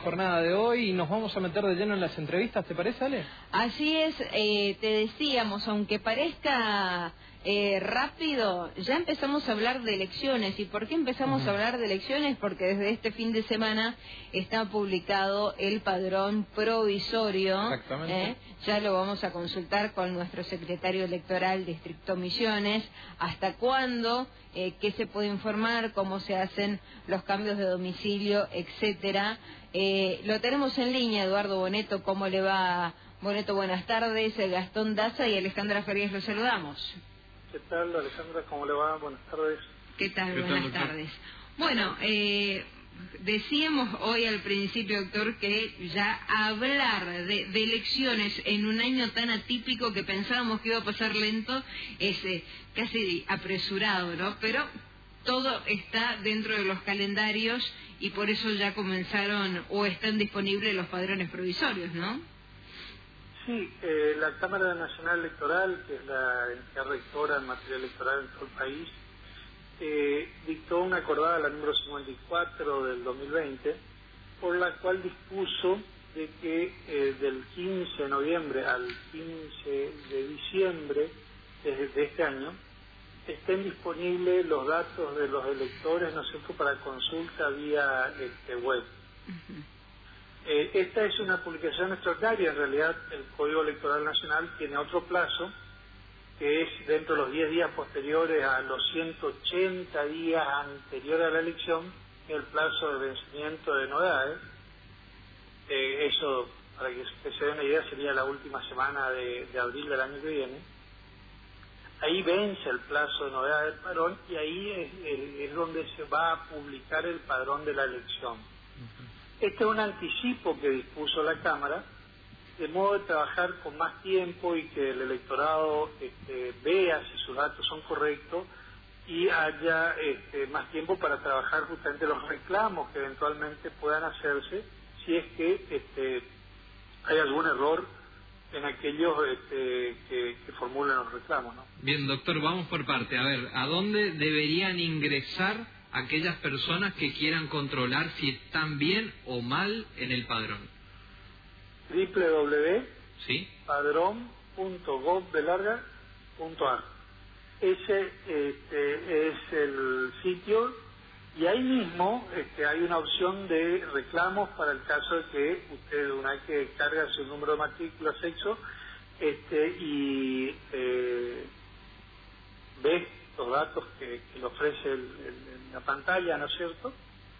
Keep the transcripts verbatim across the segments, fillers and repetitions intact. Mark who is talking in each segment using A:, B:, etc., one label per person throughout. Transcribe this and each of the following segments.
A: jornada de hoy y nos vamos a meter de lleno en las entrevistas, ¿te parece, Ale?
B: Así es, eh, te decíamos, aunque parezca eh, rápido, ya empezamos a hablar de elecciones. ¿Y por qué empezamos uh-huh. a hablar de elecciones? Porque desde este fin de semana está publicado el padrón provisorio.
A: Exactamente.
B: ¿eh? Ya lo vamos a consultar con nuestro secretario electoral Distrito Misiones. ¿Hasta cuándo? Eh, ¿Qué se puede informar? ¿Cómo se hacen los cambios de domicilio? Etcétera. Eh, lo tenemos en línea, Eduardo Boneto. ¿Cómo le va? Boneto, buenas tardes. Gastón Daza y Alejandra Farias, los saludamos.
C: ¿Qué tal, Alejandra? ¿Cómo le va? Buenas tardes.
B: ¿Qué tal?
A: ¿Qué
B: Buenas
A: tal,
B: tardes. Bueno, eh, decíamos hoy al principio, doctor, que ya hablar de, de elecciones en un año tan atípico que pensábamos que iba a pasar lento es eh, casi apresurado, ¿no? Pero todo está dentro de los calendarios y por eso ya comenzaron o están disponibles los padrones provisorios, ¿no?
C: Sí, eh, la Cámara Nacional Electoral, que es la entidad rectora en materia electoral en todo el país, eh, dictó una acordada, la número cincuenta y cuatro del dos mil veinte, por la cual dispuso de que eh, del quince de noviembre al quince de diciembre de, de este año estén disponibles los datos de los electores, ¿no es cierto?, para consulta vía este, web. Uh-huh. Eh, esta es una publicación extraordinaria. En realidad el Código Electoral Nacional tiene otro plazo, que es dentro de los diez días posteriores a los ciento ochenta días anteriores a la elección, que es el plazo de vencimiento de novedades. Eh, eso, para que se den una idea, sería la última semana de, de abril del año que viene. Ahí vence el plazo de novedades del padrón y ahí es, es, es donde se va a publicar el padrón de la elección. Uh-huh. Este es un anticipo que dispuso la Cámara, de modo de trabajar con más tiempo y que el electorado este, vea si sus datos son correctos y haya este, más tiempo para trabajar justamente los reclamos que eventualmente puedan hacerse si es que este, hay algún error en aquellos este, que, que formulan los reclamos, ¿no?
A: Bien, doctor, vamos por parte. A ver, ¿a dónde deberían ingresar aquellas personas que quieran controlar si están bien o mal en el padrón?
C: doble u doble u doble u
A: ¿Sí?
C: punto padrón punto gov de larga punto a r. Ese este, es el sitio y ahí mismo este, hay una opción de reclamos para el caso de que usted, una vez que carga su número de matrícula, sexo, este, y eh, ve los datos que, que le ofrece el, el, la pantalla, ¿no es cierto?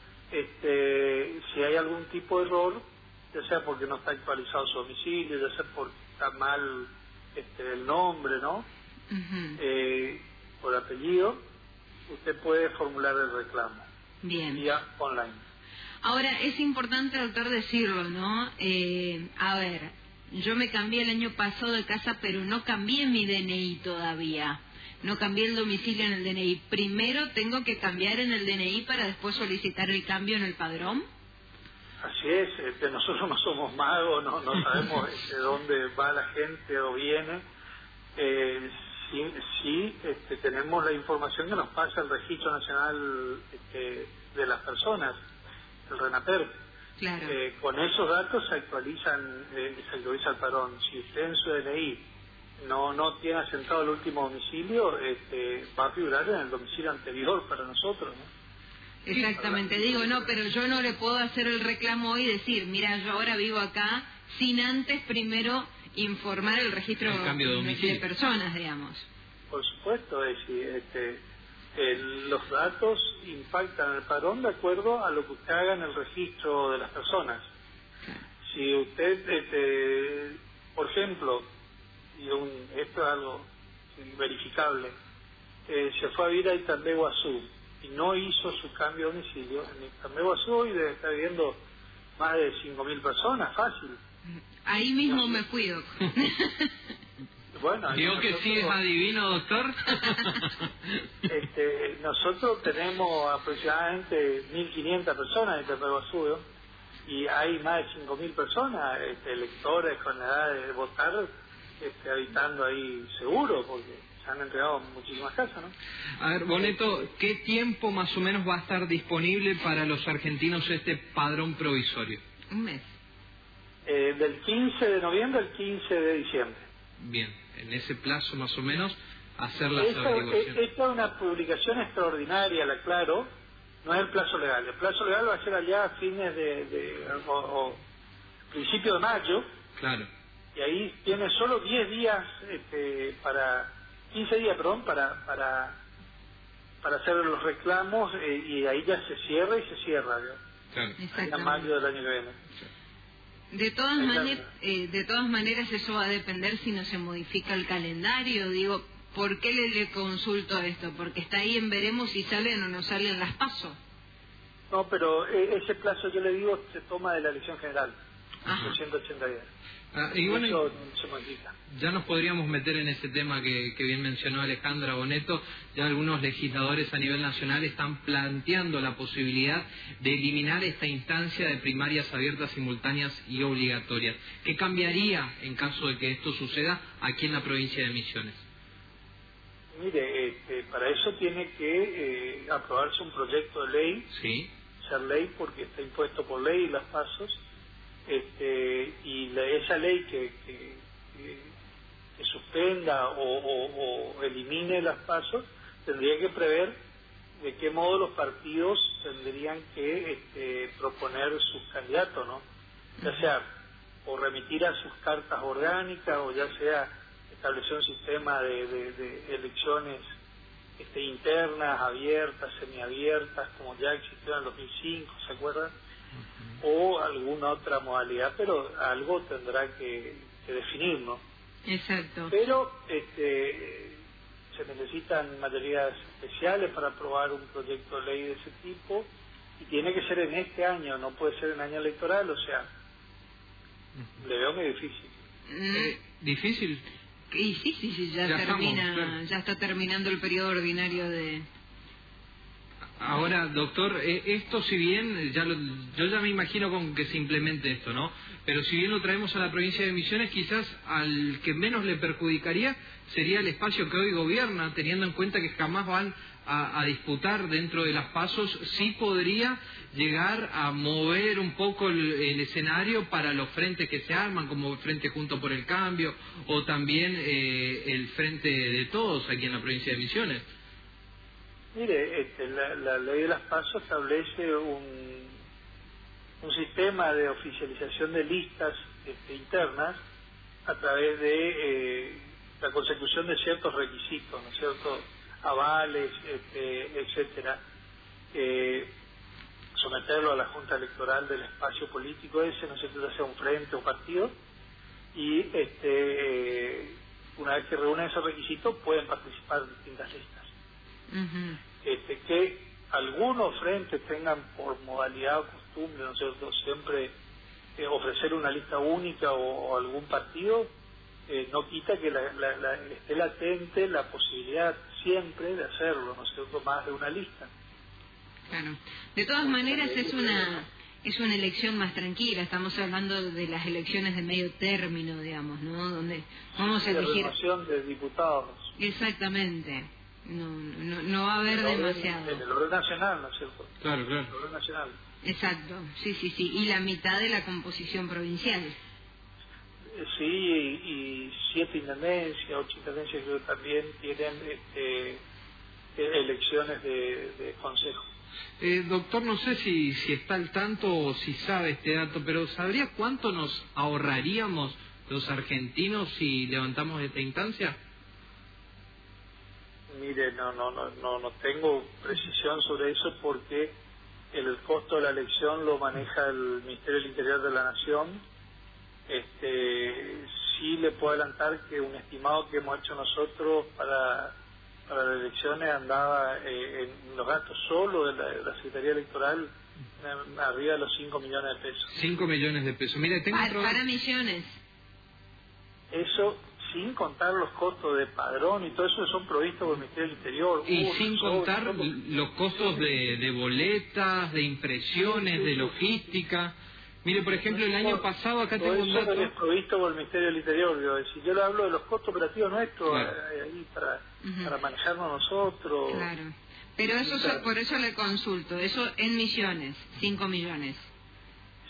C: Este, si hay algún tipo de error, ya sea porque no está actualizado su domicilio, ya sea porque está mal este, el nombre, ¿no? Uh-huh. Eh, por apellido, usted puede formular el reclamo.
B: Bien.
C: Vía online.
B: Ahora, es importante, doctor, decirlo, ¿no? Eh, a ver, yo me cambié el año pasado de casa, pero no cambié mi D N I todavía. No cambié el domicilio en el D N I. Primero tengo que cambiar en el D N I para después solicitar el cambio en el padrón.
C: Así es, este, nosotros no somos magos, no, no sabemos de dónde va la gente o viene. Eh, sí, sí este, tenemos la información que nos pasa el Registro Nacional este, de las Personas, el RENAPER.
B: Claro.
C: Eh, con esos datos se actualizan, eh, se actualiza el padrón. Si usted en su D N I no no tiene asentado el último domicilio, este, va a figurar en el domicilio anterior para nosotros, ¿no?
B: Exactamente, digo, no, pero yo no le puedo hacer el reclamo hoy y decir, mira, yo ahora vivo acá, sin antes primero informar el registro
A: el cambio de, domicilio.
B: de personas, digamos.
C: Por supuesto, es decir, este, el, los datos impactan el padrón de acuerdo a lo que usted haga en el registro de las personas. Si usted, este, por ejemplo, y un, esto es algo verificable, eh, se fue a vivir a Itambeguazú y no hizo su cambio de domicilio, en Itambeguazú hoy debe estar viviendo más de cinco mil personas, fácil.
B: Ahí mismo
C: no,
B: me fui, doctor.
C: Bueno,
A: digo
C: nosotros,
A: que sí es adivino, doctor.
C: este, nosotros tenemos aproximadamente mil quinientas personas en Itambeguazú, ¿no? Y hay más de cinco mil personas, este, electores con edad de votar, este, habitando ahí seguro, porque se han entregado muchísimas casas, ¿no?
A: A ver, Boneto, ¿qué tiempo más o menos va a estar disponible para los argentinos este padrón provisorio?
B: Un mes.
C: Eh, del quince de noviembre al quince de diciembre.
A: Bien, en ese plazo más o menos hacer las
C: Esta,
A: averiguaciones.
C: esta es una publicación extraordinaria, la aclaro, no es el plazo legal. El plazo legal va a ser allá a fines de, de o, o principio de mayo,
A: Claro.
C: y ahí tiene solo diez días este, para, quince días, perdón, para para para hacer los reclamos, eh, y ahí ya se cierra y se cierra, ¿no?
A: Claro.
C: A mayo del año que viene.
B: De todas, maner, eh, de todas maneras, eso va a depender si no se modifica el calendario. Digo, ¿por qué le, le consulto esto? Porque está ahí en veremos si salen o no salen las PASO.
C: No, pero eh, ese plazo, yo le digo, se toma de la elección general,
B: Ajá.
C: de ciento ochenta días.
A: Ah, y bueno,
C: Eso se modifica.
A: ya nos podríamos meter en ese tema que, que bien mencionó Alejandra Boneto. Ya algunos legisladores a nivel nacional están planteando la posibilidad de eliminar esta instancia de primarias abiertas, simultáneas y obligatorias. ¿Qué cambiaría en caso de que esto suceda aquí en la provincia de Misiones?
C: Mire, este, para eso tiene que eh, aprobarse un proyecto de ley,
A: Sí.
C: ser ley porque está impuesto por ley las pasos, este, y la, esa ley que, que, que, que suspenda o, o, o elimine las pasos tendría que prever de qué modo los partidos tendrían que este, proponer sus candidatos, ¿no? Ya sea o remitir a sus cartas orgánicas o ya sea establecer un sistema de, de, de elecciones este, internas, abiertas, semiabiertas, como ya existió en el dos mil cinco, ¿se acuerdan? O alguna otra modalidad, pero algo tendrá que, que definir, ¿no?
B: Exacto.
C: Pero este, se necesitan mayorías especiales para aprobar un proyecto de ley de ese tipo y tiene que ser en este año, no puede ser en año electoral, o sea, le veo muy difícil.
A: Eh, ¿Difícil?
B: Y sí, sí, sí, ya,
A: Ya
B: termina,
A: estamos, claro.
B: ya está terminando el periodo ordinario de...
A: Ahora, doctor, eh, esto si bien, ya lo, yo ya me imagino con que se implemente esto, ¿no? Pero si bien lo traemos a la provincia de Misiones, quizás al que menos le perjudicaría sería el espacio que hoy gobierna, teniendo en cuenta que jamás van a, a disputar dentro de las pasos, sí podría llegar a mover un poco el, el escenario para los frentes que se arman, como el Frente Junto por el Cambio, o también eh, el Frente de Todos aquí en la provincia de Misiones.
C: Mire, este, la, la ley de las pasos establece un, un sistema de oficialización de listas este, internas a través de eh, la consecución de ciertos requisitos, ¿no es cierto? Avales, este, etcétera. Eh, someterlo a la Junta Electoral del espacio político ese, no sé si sea un frente o partido, y este, eh, una vez que reúnen esos requisitos pueden participar en distintas listas.
B: Uh-huh.
C: Este, que algunos frentes tengan por modalidad o costumbre, ¿no es cierto?, siempre eh, ofrecer una lista única o, o algún partido, eh, no quita que la, la, la, esté latente la posibilidad siempre de hacerlo, ¿no es cierto?, más de una lista.
B: Claro. De todas maneras es una es una elección más tranquila. Estamos hablando de las elecciones de medio término, digamos, ¿no? Donde vamos a
C: La
B: elegir.
C: renovación de diputados.
B: Exactamente. No, no, no va a haber
C: En el orden-
B: demasiado.
C: En el orden nacional, ¿no es cierto?
A: Claro, claro.
C: En el orden nacional.
B: Exacto. Sí, sí, sí. Y la mitad de la composición provincial.
C: Eh, Sí, y, y siete intendencias, ocho intendencias que también tienen este, eh, elecciones de, de consejo.
A: Eh, doctor, no sé si, si está al tanto o si sabe este dato, pero ¿sabría cuánto nos ahorraríamos los argentinos si levantamos esta instancia?
C: Mire, no, no, no, no, no tengo precisión sobre eso porque el costo de la elección lo maneja el Ministerio del Interior de la Nación. Este, sí le puedo adelantar que un estimado que hemos hecho nosotros para, para las elecciones andaba eh, en los gastos solo de la, de la Secretaría Electoral eh, arriba de los cinco millones de pesos.
A: cinco millones de pesos. Mire, tengo
B: Para,
A: otro...
B: para Misiones.
C: Eso sin contar los costos de padrón y todo eso son provistos por el Ministerio del Interior.
A: Y
C: Uh,
A: sin
C: son-
A: contar
C: son-
A: los costos de, de boletas, de impresiones, de logística. Mire, por ejemplo, el año pasado acá
C: todo
A: tengo un
C: eso es
A: dato...
C: provisto por el Ministerio del Interior. Digo, si yo le hablo de los costos operativos nuestros,
A: Claro.
C: eh, ahí para,
B: Ujú.
C: para manejarnos nosotros.
B: Claro. Pero eso,
C: Claro.
B: so- por eso le consulto. Eso en Misiones, cinco millones.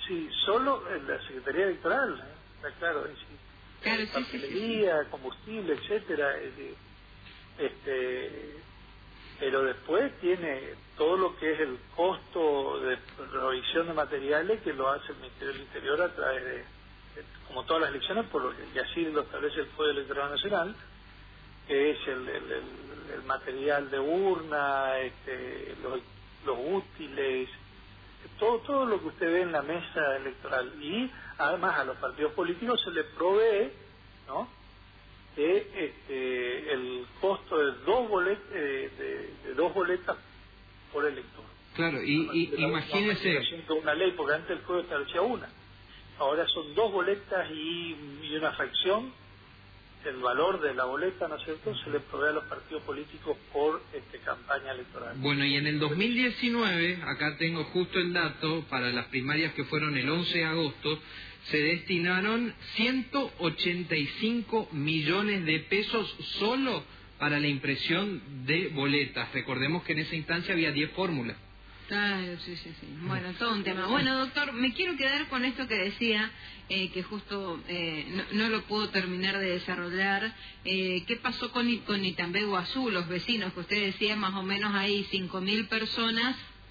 C: Sí, solo en la Secretaría Electoral, ¿eh? Está claro, es decir,
B: Claro, sí,
C: papelería,
B: sí, sí.
C: combustible, etcétera. Este, pero después tiene todo lo que es el costo de provisión de materiales que lo hace el Ministerio del Interior a través de, de como todas las elecciones, por lo que y así lo establece el Código Electoral Nacional, que es el, el, el, el material de urna, este, los, los útiles, todo todo lo que usted ve en la mesa electoral. Y además a los partidos políticos se les provee, ¿no?, de este, el costo de dos boletas de, de, de dos boletas por elector.
A: Claro, y, y imagínese
C: una ley, porque antes el código establecía una, ahora son dos boletas y, y una fracción el valor de la boleta, ¿no es cierto?, se le provee a los partidos políticos por este, campaña electoral.
A: Bueno, y en el dos mil diecinueve, acá tengo justo el dato, para las primarias que fueron el once de agosto, se destinaron ciento ochenta y cinco millones de pesos solo para la impresión de boletas. Recordemos que en esa instancia había diez fórmulas.
B: Claro, sí, sí, sí. Bueno, todo un tema. Bueno, doctor, me quiero quedar con esto que decía, eh, que justo eh, no, no lo puedo terminar de desarrollar. Eh, ¿Qué pasó con, con Itambé Guazú, los vecinos, que usted decía más o menos hay cinco mil personas?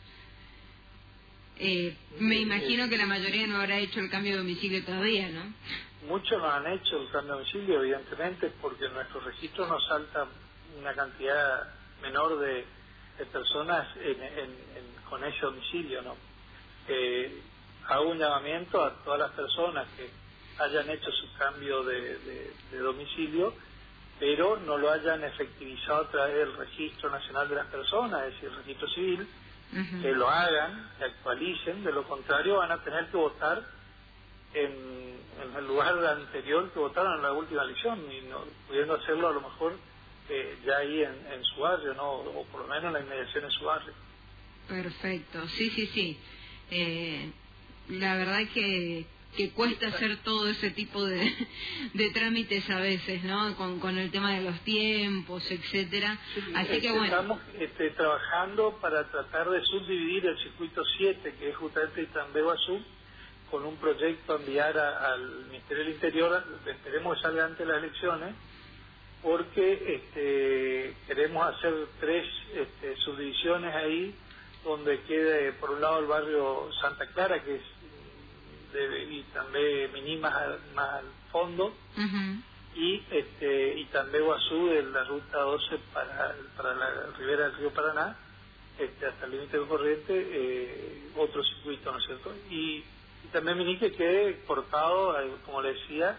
B: Eh, me imagino que la mayoría no habrá hecho el cambio de domicilio todavía, ¿no?
C: Muchos no han hecho el cambio de domicilio, evidentemente, porque en nuestros registros nos salta una cantidad menor de, de personas en, en, en, con ese domicilio, ¿no? Eh, hago un llamamiento a todas las personas que hayan hecho su cambio de, de, de domicilio, pero no lo hayan efectivizado a través del Registro Nacional de las Personas, es decir, el registro civil, uh-huh. que lo hagan, que actualicen, de lo contrario van a tener que votar en, en el lugar anterior que votaron en la última elección, y no pudiendo hacerlo a lo mejor eh, ya ahí en, en su barrio, ¿no?, o por lo menos en la inmediación de su barrio.
B: Perfecto, sí, sí, sí. Eh, la verdad que que cuesta hacer todo ese tipo de, de trámites a veces, ¿no?, con, con el tema de los tiempos, etcétera.
C: Sí,
B: Así
C: este,
B: que bueno.
C: Estamos este, trabajando para tratar de subdividir el circuito siete, que es justamente Itambé Guazú, con un proyecto a enviar a, al Ministerio del Interior, esperemos que salga antes de las elecciones, porque este, queremos hacer tres este, subdivisiones ahí, donde quede por un lado el barrio Santa Clara, que es de, y también Miní más al, más al fondo, uh-huh. y este y también Guazú de la ruta doce para, para la ribera del río Paraná, este, hasta el límite de corriente, eh, otro circuito, ¿no es cierto? Y, y también Miní que quede cortado, eh, como le decía,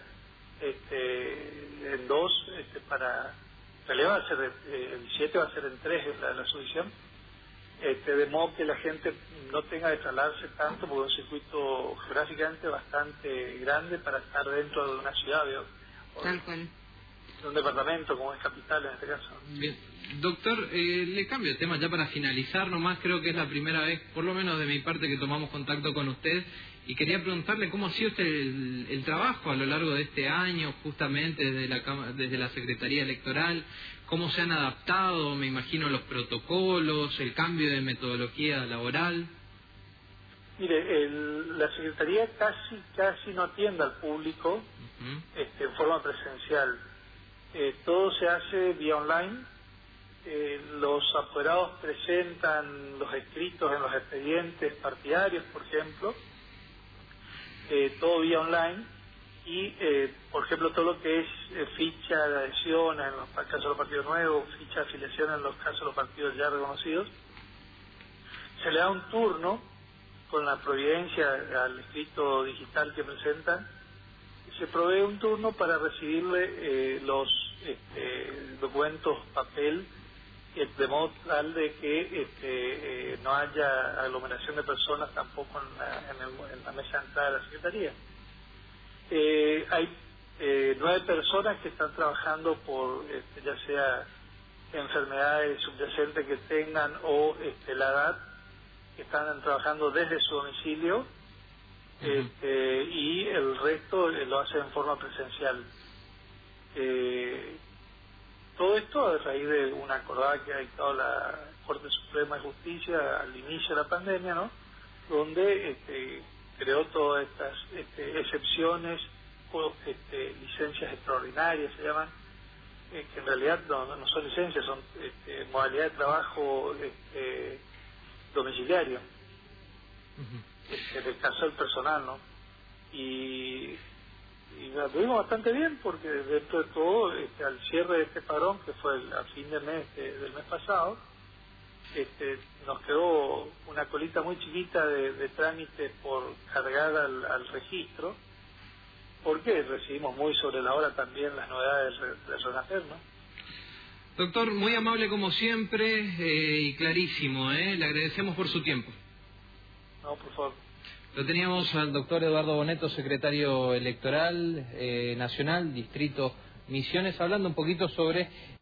C: este, en dos, este, para, en realidad va a ser, eh, el siete va a ser en tres la, la subdivisión, este, de modo que la gente no tenga que trasladarse tanto, porque es un circuito geográficamente bastante grande para estar dentro de una ciudad, ¿vio?
B: Tal cual.
C: De un departamento, como es capital en este caso.
A: Bien. Doctor, eh, le cambio de tema ya para finalizar nomás, creo que es la primera vez, por lo menos de mi parte, que tomamos contacto con usted, y quería preguntarle cómo ha sido este el, el trabajo a lo largo de este año, justamente desde la, desde la Secretaría Electoral, cómo se han adaptado, me imagino, los protocolos, el cambio de metodología laboral.
C: Mire, el, la Secretaría casi casi no atiende al público uh-huh. este, en forma presencial. Eh, todo se hace vía online. Eh, los apoderados presentan los escritos en los expedientes partidarios, por ejemplo, eh, todo vía online, y eh, por ejemplo todo lo que es eh, ficha de adhesión en los casos de los partidos nuevos, ficha de afiliación en los casos de los partidos ya reconocidos, se le da un turno con la providencia al escrito digital que presentan, se provee un turno para recibirle eh, los este, documentos papel, de modo tal de que este, eh, no haya aglomeración de personas tampoco en la, en el, en la mesa de entrada de la Secretaría. Eh, hay eh, nueve personas que están trabajando por este, ya sea enfermedades subyacentes que tengan o este, la edad, que están trabajando desde su domicilio, uh-huh. este, y el resto eh, lo hace en forma presencial. Eh, Todo esto a raíz de una acordada que ha dictado la Corte Suprema de Justicia al inicio de la pandemia, ¿no?, donde este, creó todas estas este, excepciones o este, licencias extraordinarias, se llaman, eh, que en realidad no, no son licencias, son este, modalidad de trabajo este, domiciliario, uh-huh. este, del caso del personal, ¿no? Y, y la tuvimos bastante bien porque dentro de todo, este, al cierre de este parón, que fue el, a fin de mes de, del mes pasado, este, nos quedó una colita muy chiquita de, de trámite por cargar al, al registro, porque recibimos muy sobre la hora también las novedades del, del RENAFER, ¿no?
A: Doctor, muy amable como siempre eh, y clarísimo, ¿eh? Le agradecemos por su tiempo.
C: No, por favor.
A: Lo teníamos al doctor Eduardo Boneto, secretario electoral eh, nacional, Distrito Misiones, hablando un poquito sobre